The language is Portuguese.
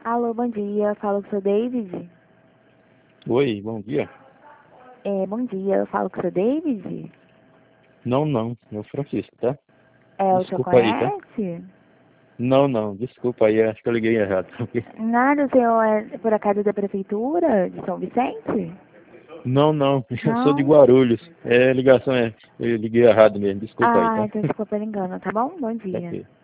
Alô, bom dia. Falo com o seu David. Oi, bom dia. Bom dia. Eu falo com o seu David. Não, é o Francisco, tá? O senhor Desculpa aí, tá? conhece? Não, desculpa aí, acho que eu liguei errado. Nada, o senhor é por acaso da prefeitura de São Vicente? Não, eu sou de Não? Guarulhos. É, ligação eu liguei errado mesmo, desculpa aí, Ah, tá? então desculpa pelo engano, tá bom? Bom dia. Ok.